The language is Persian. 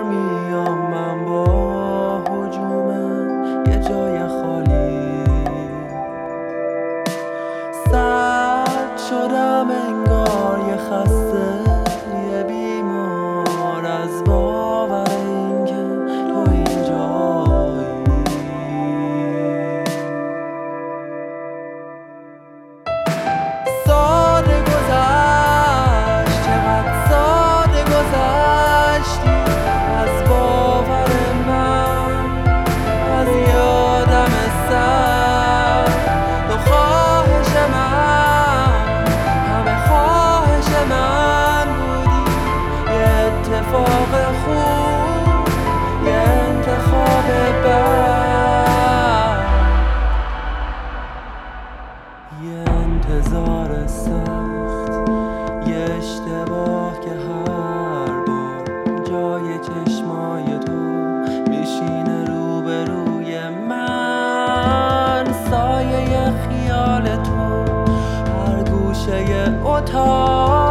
بار میام من با هجوم یه جای خالی، سرد شدم انگار یه خسته یه بیمار از باور این که تو اینجایی. ساده گذشت، چقدر ساده گذشتی از باور من، از یادم سر تو خواهش من، همه خواهش من بودی. یه اتفاق خوب، یه انتخاب بد، یه انتظار سخت، یه اشتباه که هر بار جای چشمای تو میشینه روبروی من. سایه خیال تو هر گوشه اتاق